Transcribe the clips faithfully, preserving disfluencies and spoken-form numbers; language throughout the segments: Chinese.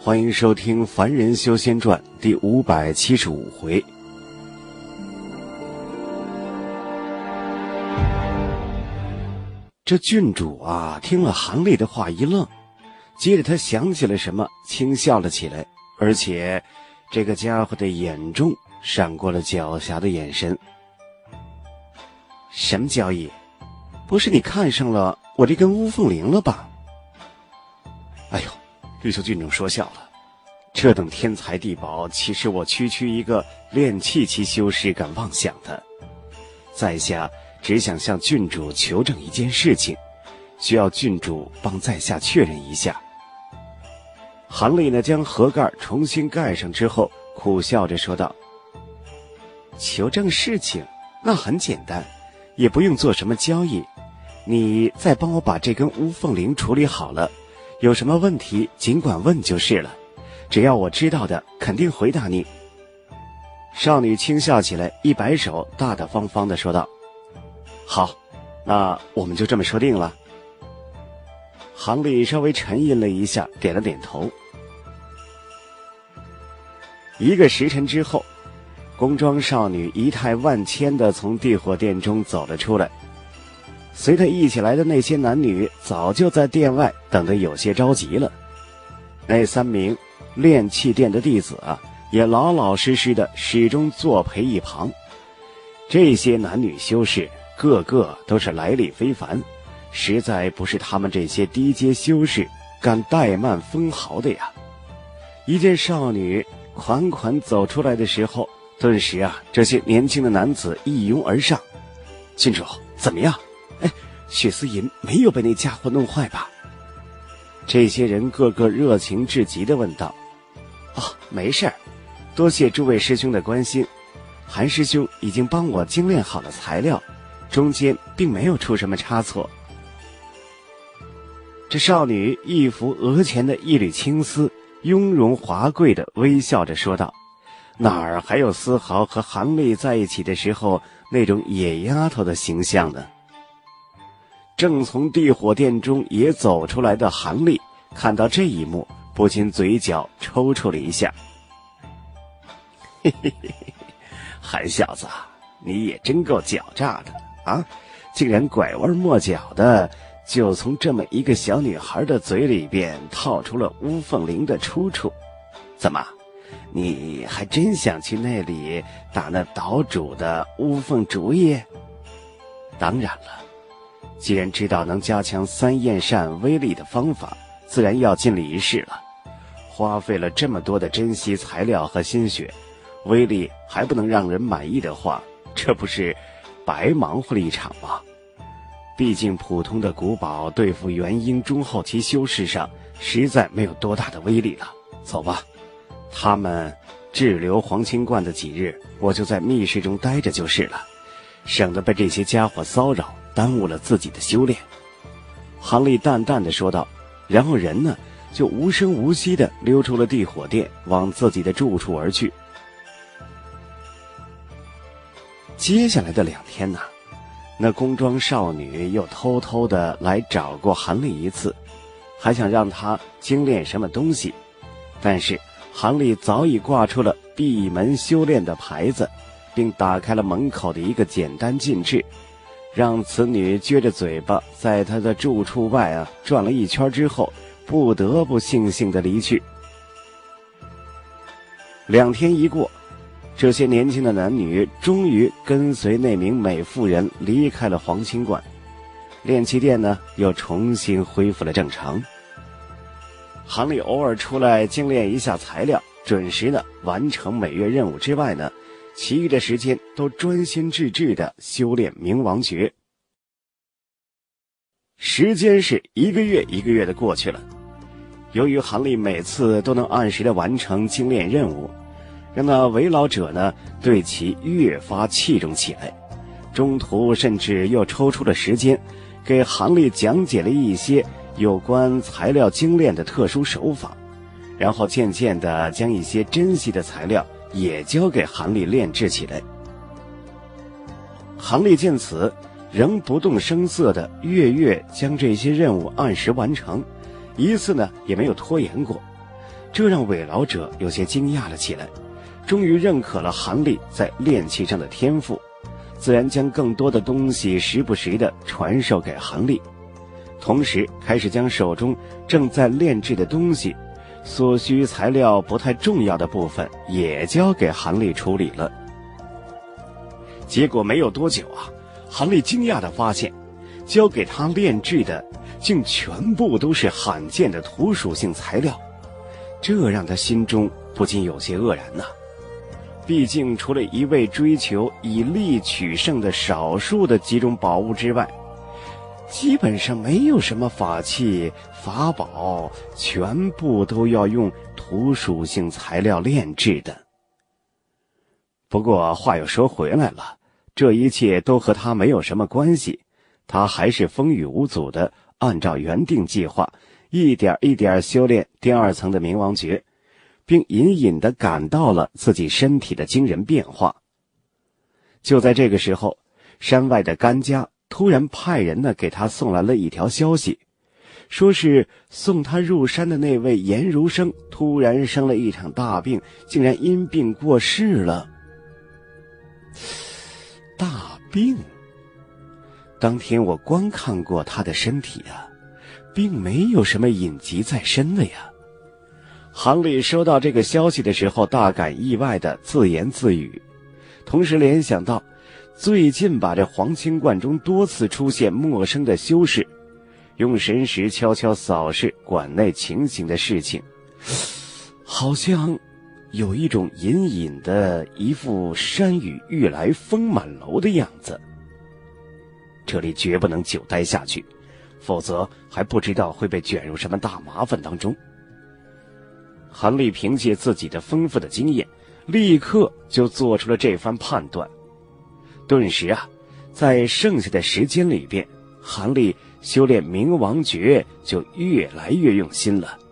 欢迎收听《凡人修仙传》第五百七十五回。这郡主啊，听了韩立的话一愣，接着他想起了什么，轻笑了起来，而且这个家伙的眼中闪过了狡黠的眼神。什么交易？不是你看上了我这根乌凤铃了吧？哎呦，绿袖郡主说笑了，这等天才地宝，岂是我区区一个炼气期修士敢妄想的？在下只想向郡主求证一件事情，需要郡主帮在下确认一下。韩立呢，将盒盖重新盖上之后，苦笑着说道：求证事情那很简单，也不用做什么交易，你再帮我把这根乌凤铃处理好了，有什么问题尽管问就是了，只要我知道的肯定回答你。少女轻笑起来，一摆手，大大方方地说道：好，那我们就这么说定了。韩立稍微沉吟了一下，点了点头。一个时辰之后，宫装少女仪态万千地从地火殿中走了出来，随她一起来的那些男女早就在殿外等得有些着急了。那三名炼气殿的弟子啊，也老老实实的始终作陪一旁。这些男女修士个个都是来历非凡，实在不是他们这些低阶修士敢怠慢分毫的呀。一见少女款款走出来的时候，顿时啊，这些年轻的男子一拥而上。郡主怎么样？哎，血丝银没有被那家伙弄坏吧？这些人个个热情至极地问道。哦，没事儿，多谢诸位师兄的关心，韩师兄已经帮我精炼好了材料，中间并没有出什么差错。这少女一拂额前的一缕青丝，雍容华贵地微笑着说道，哪儿还有丝毫和韩立在一起的时候那种野丫头的形象呢？正从地火殿中也走出来的韩立看到这一幕，不禁嘴角抽搐了一下。嘿嘿嘿嘿，韩小子，你也真够狡诈的啊！竟然拐弯抹角的就从这么一个小女孩的嘴里边套出了乌凤铃的出处。怎么，你还真想去那里打那岛主的乌凤主意？当然了，既然知道能加强三焰扇威力的方法，自然要尽力一试了。花费了这么多的珍稀材料和心血，威力还不能让人满意的话，这不是白忙活了一场吗？毕竟普通的古堡对付元婴中后期修士上实在没有多大的威力了。走吧，他们滞留黄清观的几日，我就在密室中待着就是了，省得被这些家伙骚扰，耽误了自己的修炼。韩立淡淡地说道，然后人呢就无声无息地溜出了地火殿，往自己的住处而去。接下来的两天呢，那宫装少女又偷偷地来找过韩立一次，还想让他精炼什么东西，但是韩立早已挂出了闭门修炼的牌子，并打开了门口的一个简单禁制，让此女撅着嘴巴在他的住处外啊转了一圈之后，不得不悻悻地离去。两天一过，这些年轻的男女终于跟随那名美妇人离开了黄清观，炼气殿呢又重新恢复了正常。韩立偶尔出来精炼一下材料，准时呢完成每月任务之外呢，其余的时间都专心致志地修炼冥王诀。时间是一个月一个月的过去了，由于韩立每次都能按时的完成精炼任务，让那为老者呢对其越发器重起来，中途甚至又抽出了时间给韩立讲解了一些有关材料精炼的特殊手法，然后渐渐地将一些珍稀的材料也交给韩立炼制起来。韩立见此，仍不动声色地月月将这些任务按时完成，一次呢也没有拖延过。 这让韦老者有些惊讶了起来，终于认可了韩立在炼器上的天赋，自然将更多的东西时不时地传授给韩立，同时开始将手中正在炼制的东西所需材料不太重要的部分也交给韩立处理了。结果没有多久啊，韩立惊讶地发现，交给他炼制的竟全部都是罕见的土属性材料，这让他心中不禁有些愕然呐、啊。毕竟除了一味追求以力取胜的少数的几种宝物之外，基本上没有什么法器法宝全部都要用土属性材料炼制的。不过话又说回来了，这一切都和他没有什么关系，他还是风雨无阻的按照原定计划一点一点修炼第二层的冥王诀，并隐隐地感到了自己身体的惊人变化。就在这个时候，山外的甘家突然派人呢给他送来了一条消息，说是送他入山的那位颜如生突然生了一场大病，竟然因病过世了。大病？当天我观看过他的身体啊，并没有什么隐疾在身的呀。韩立收到这个消息的时候，大感意外的自言自语，同时联想到最近把这黄清观中多次出现陌生的修士，用神识悄悄扫视馆内情形的事情，好像有一种隐隐的一副山雨欲来风满楼的样子。这里绝不能久待下去，否则还不知道会被卷入什么大麻烦当中。韩立凭借自己的丰富的经验，立刻就做出了这番判断。顿时啊，在剩下的时间里边，韩立修炼冥王诀就越来越用心了。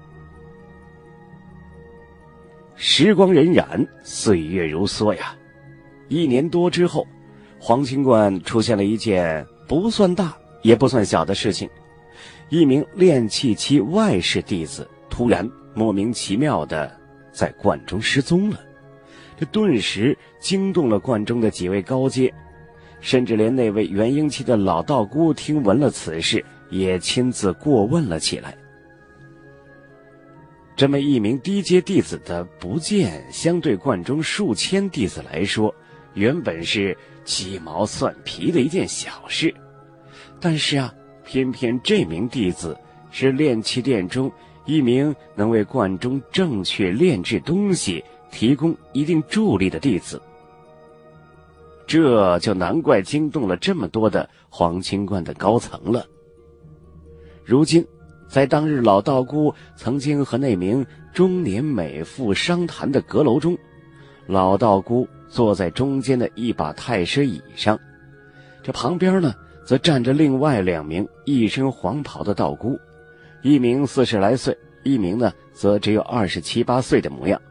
时光荏苒，岁月如梭呀。一年多之后，黄清观出现了一件不算大也不算小的事情，一名炼气期外室弟子突然莫名其妙的在观中失踪了，这顿时惊动了观中的几位高阶，甚至连那位元婴期的老道姑听闻了此事，也亲自过问了起来。这么一名低阶弟子的不见，相对观中数千弟子来说，原本是鸡毛蒜皮的一件小事，但是啊，偏偏这名弟子是炼气殿中一名能为观中正确炼制东西提供一定助力的弟子，这就难怪惊动了这么多的黄清观的高层了。如今在当日老道姑曾经和那名中年美妇商谈的阁楼中，老道姑坐在中间的一把太师椅上，这旁边呢则站着另外两名一身黄袍的道姑，一名四十来岁，一名呢则只有二十七八岁的模样。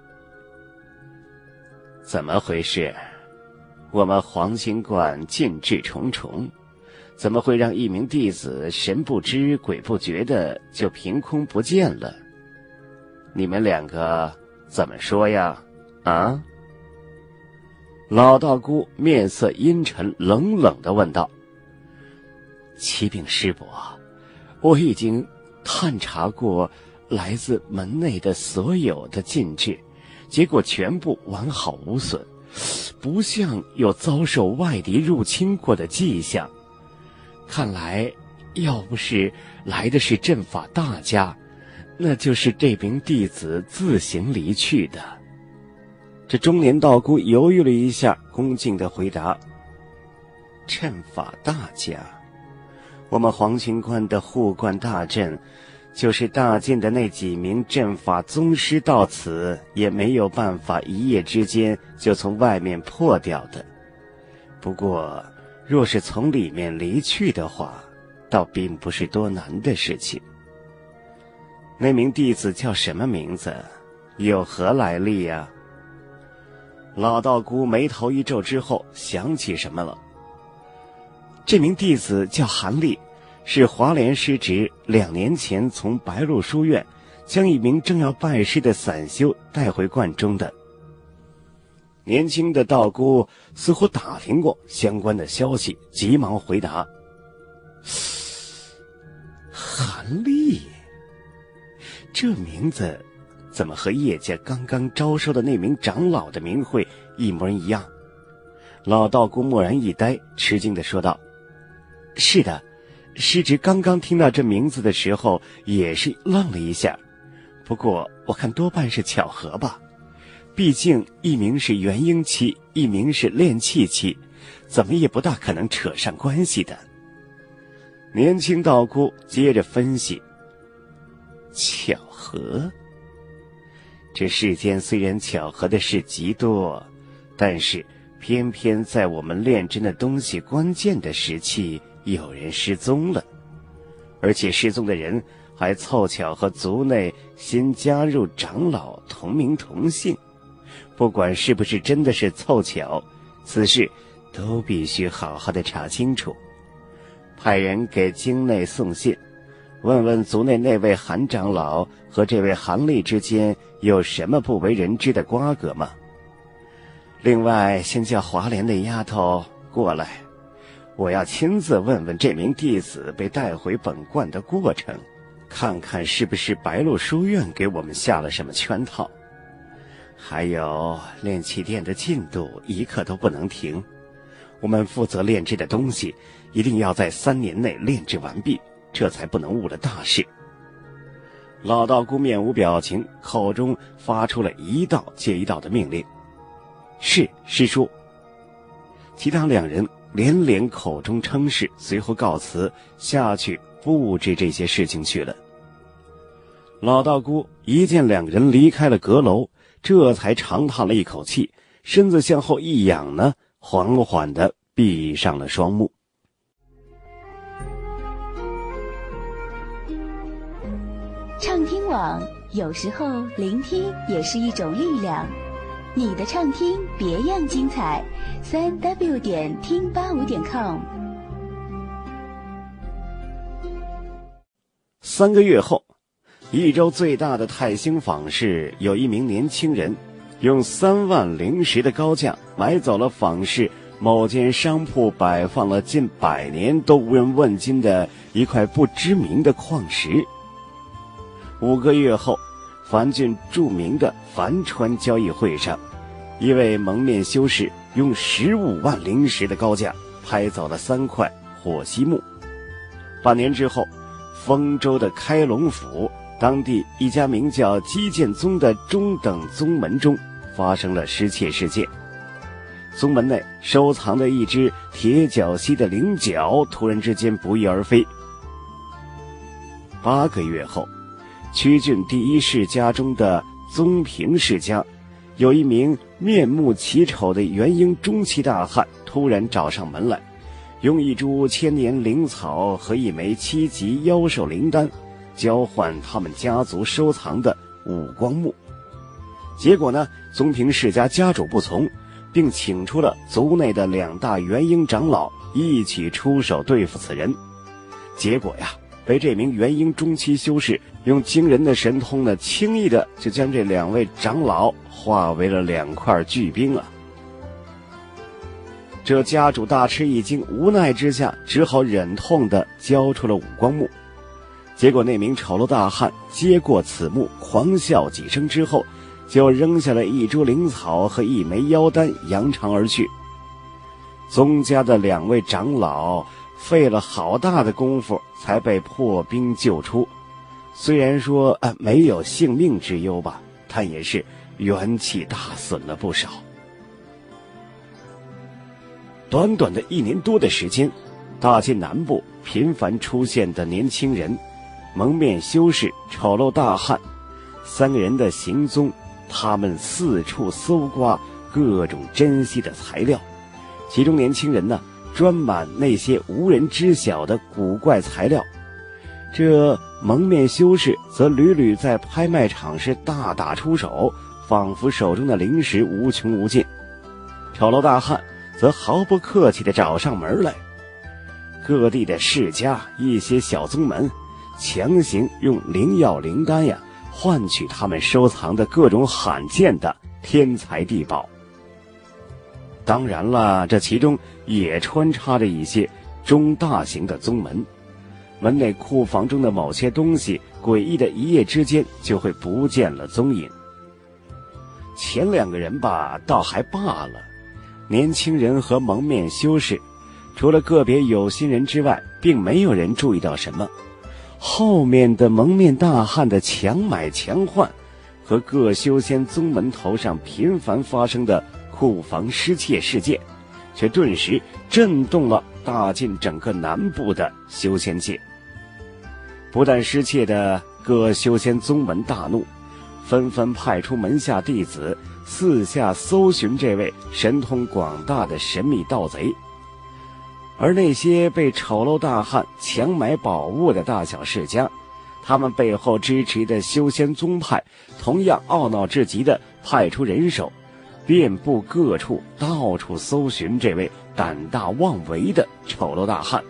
怎么回事？我们黄清观禁制重重，怎么会让一名弟子神不知鬼不觉的就凭空不见了？你们两个怎么说呀？啊？老道姑面色阴沉，冷冷地问道：启禀师伯，我已经探查过来自门内的所有的禁制，结果全部完好无损，不像有遭受外敌入侵过的迹象。看来要不是来的是阵法大家，那就是这名弟子自行离去的。这中年道姑犹豫了一下，恭敬地回答：阵法大家，我们黄清观的护观大阵，就是大晋的那几名阵法宗师到此也没有办法一夜之间就从外面破掉的。不过若是从里面离去的话，倒并不是多难的事情。那名弟子叫什么名字？有何来历呀？老道姑眉头一皱之后想起什么了。这名弟子叫韩立，是华莲师侄两年前从白鹿书院将一名正要拜师的散修带回观中的。年轻的道姑似乎打听过相关的消息，急忙回答：韩立，这名字怎么和叶家刚刚招收的那名长老的名讳一模一样？老道姑蓦然一呆，吃惊地说道：是的，师侄刚刚听到这名字的时候也是愣了一下，不过我看多半是巧合吧，毕竟一名是元婴期，一名是炼气期，怎么也不大可能扯上关系的。年轻道姑接着分析：巧合？这世间虽然巧合的事极多，但是偏偏在我们炼真的东西关键的时期，有人失踪了，而且失踪的人还凑巧和族内新加入长老同名同姓。不管是不是真的是凑巧，此事都必须好好的查清楚。派人给京内送信，问问族内那位韩长老和这位韩立之间有什么不为人知的瓜葛吗？另外，先叫华莲的丫头过来，我要亲自问问这名弟子被带回本观的过程，看看是不是白鹿书院给我们下了什么圈套。还有炼气殿的进度一刻都不能停，我们负责炼制的东西一定要在三年内炼制完毕，这才不能误了大事。老道姑面无表情，口中发出了一道接一道的命令：是，师叔。其他两人连连口中称是，随后告辞下去布置这些事情去了。老道姑一见两人离开了阁楼，这才长叹了一口气，身子向后一仰呢，缓缓地闭上了双目。 畅听网，有时候聆听也是一种力量。你的畅听别样精彩，三 w 点听八五点 com。 三个月后，益州最大的泰兴坊市有一名年轻人，用三万灵石的高价买走了坊市某间商铺摆放了近百年都无人问津的一块不知名的矿石。五个月后，樊郡著名的樊川交易会上，一位蒙面修士用十五万灵石的高价拍走了三块火漆木。半年之后，丰州的开龙府当地一家名叫基建宗的中等宗门中发生了失窃事件。宗门内收藏的一只铁角犀的灵角突然之间不翼而飞。八个月后，曲郡第一世家中的宗平世家，有一名面目奇丑的元婴中期大汉突然找上门来，用一株千年灵草和一枚七级妖兽灵丹交换他们家族收藏的五光木。结果呢，宗平世家家主不从，并请出了族内的两大元婴长老一起出手对付此人。结果呀，被这名元婴中期修士用惊人的神通呢，轻易的就将这两位长老化为了两块巨冰啊！这家主大吃一惊，无奈之下只好忍痛的交出了五光木。结果那名丑陋大汉接过此木，狂笑几声之后，就扔下了一株灵草和一枚妖丹，扬长而去。宗家的两位长老费了好大的功夫才被破冰救出，虽然说啊没有性命之忧吧，但也是元气大损了不少。短短的一年多的时间，大晋南部频繁出现的年轻人、蒙面修士、丑陋大汉三个人的行踪，他们四处搜刮各种珍稀的材料，其中年轻人呢专买那些无人知晓的古怪材料，这蒙面修士则屡屡在拍卖场是大打出手，仿佛手中的灵石无穷无尽。丑陋大汉则毫不客气地找上门来，各地的世家一些小宗门强行用灵药灵丹呀换取他们收藏的各种罕见的天才地宝。当然了，这其中也穿插着一些中大型的宗门，门内库房中的某些东西诡异的一夜之间就会不见了踪影。前两个人吧倒还罢了，年轻人和蒙面修士除了个别有心人之外，并没有人注意到什么。后面的蒙面大汉的强买强换和各修仙宗门头上频繁发生的库房失窃事件，却顿时震动了大晋整个南部的修仙界。不但失窃的各修仙宗门大怒，纷纷派出门下弟子四下搜寻这位神通广大的神秘盗贼。而那些被丑陋大汉强买宝物的大小世家，他们背后支持的修仙宗派同样懊恼至极地派出人手，遍布各处，到处搜寻这位胆大妄为的丑陋大汉。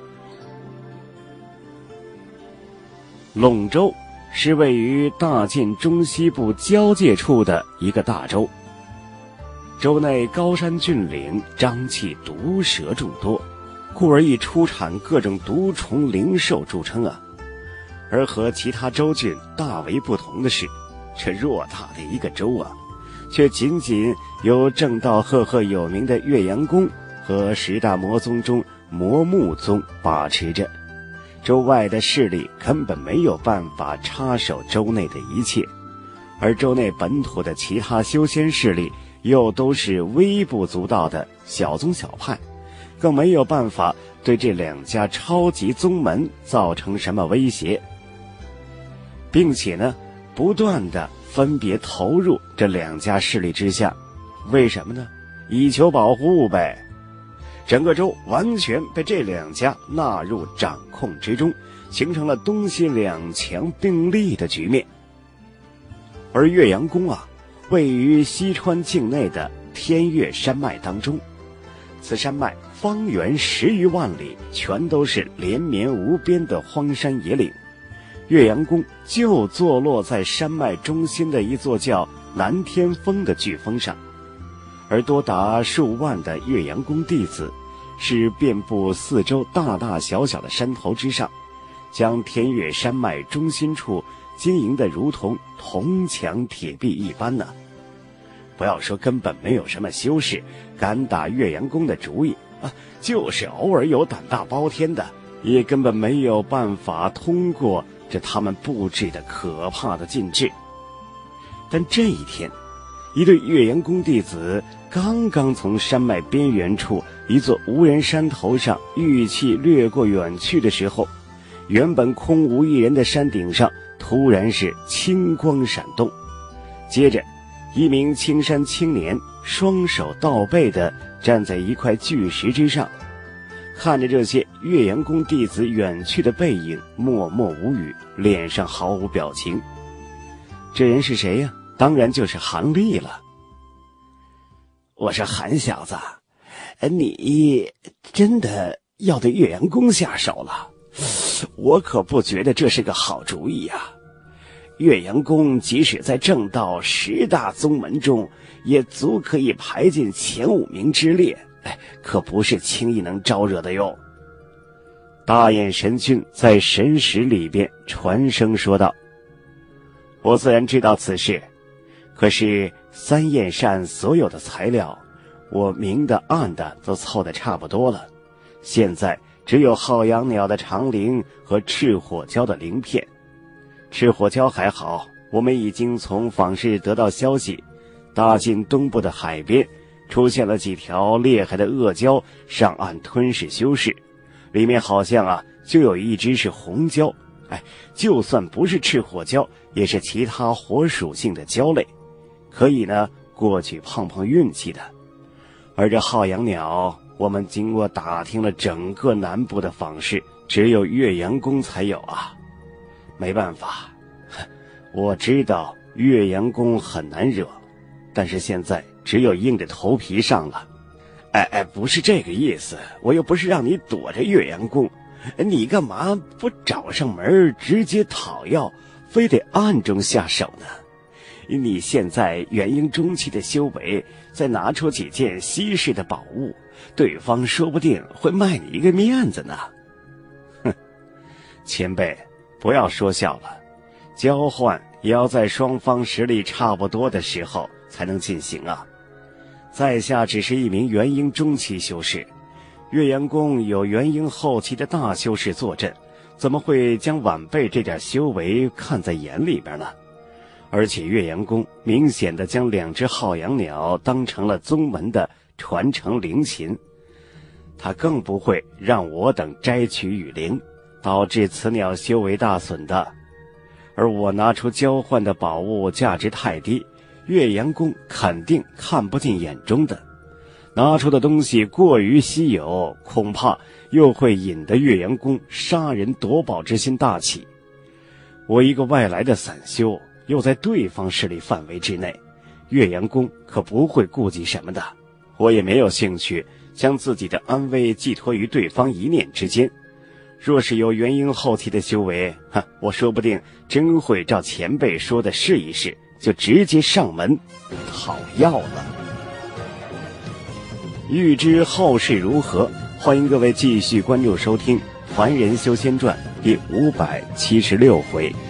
陇州是位于大晋中西部交界处的一个大州，州内高山峻岭，瘴气毒蛇众多，故而以出产各种毒虫灵兽著称啊。而和其他州郡大为不同的是，这偌大的一个州啊，却仅仅由正道赫赫有名的岳阳宫和十大魔宗中魔木宗把持着，州外的势力根本没有办法插手州内的一切，而州内本土的其他修仙势力又都是微不足道的小宗小派，更没有办法对这两家超级宗门造成什么威胁，并且呢，不断的分别投入这两家势力之下。为什么呢？以求保护呗。整个州完全被这两家纳入掌控之中，形成了东西两强并立的局面。而岳阳宫啊，位于西川境内的天岳山脉当中，此山脉方圆十余万里，全都是连绵无边的荒山野岭。岳阳宫就坐落在山脉中心的一座叫南天峰的巨峰上，而多达数万的岳阳宫弟子是遍布四周大大小小的山头之上，将天岳山脉中心处经营得如同铜墙铁壁一般呢、啊。不要说根本没有什么修士敢打岳阳宫的主意啊，就是偶尔有胆大包天的，也根本没有办法通过这他们布置的可怕的禁制。但这一天，一对岳阳宫弟子刚刚从山脉边缘处一座无人山头上玉气掠过远去的时候，原本空无一人的山顶上突然是青光闪动，接着一名青山青年双手倒背地站在一块巨石之上，看着这些岳阳宫弟子远去的背影，默默无语，脸上毫无表情。这人是谁呀？当然就是韩立了。我说韩小子，你真的要对岳阳宫下手了？我可不觉得这是个好主意啊。岳阳宫即使在正道十大宗门中，也足可以排进前五名之列，哎，可不是轻易能招惹的哟。大眼神君在神识里边传声说道：我自然知道此事，可是三燕扇所有的材料，我明的暗的都凑得差不多了，现在只有浩洋鸟的长铃和赤火蛟的鳞片。赤火蛟还好，我们已经从坊市得到消息，大晋东部的海边出现了几条厉害的恶蛟上岸吞噬修士，里面好像啊就有一只是红蛟，哎，就算不是赤火蛟，也是其他火属性的蛟类，可以呢过去碰碰运气的。而这浩洋鸟，我们经过打听了整个南部的坊市，只有岳阳宫才有啊。没办法，我知道岳阳宫很难惹，但是现在只有硬着头皮上了。哎哎，不是这个意思，我又不是让你躲着岳阳宫，你干嘛不找上门直接讨要， 非得暗中下手呢？你现在元婴中期的修为，再拿出几件稀世的宝物，对方说不定会卖你一个面子呢。哼，前辈，不要说笑了，交换也要在双方实力差不多的时候才能进行啊。在下只是一名元婴中期修士，岳阳宫有元婴后期的大修士坐镇，怎么会将晚辈这点修为看在眼里边呢？而且岳阳宫明显的将两只浩洋鸟当成了宗门的传承灵禽，他更不会让我等摘取羽灵，导致此鸟修为大损的。而我拿出交换的宝物价值太低，岳阳宫肯定看不进眼中的。拿出的东西过于稀有，恐怕又会引得岳阳宫杀人夺宝之心大起。我一个外来的散修，又在对方势力范围之内，岳阳宫可不会顾及什么的。我也没有兴趣将自己的安危寄托于对方一念之间。若是有元婴后期的修为，哈，我说不定真会照前辈说的试一试，就直接上门讨要了。欲知后事如何，欢迎各位继续关注收听《凡人修仙传》第五百七十六回。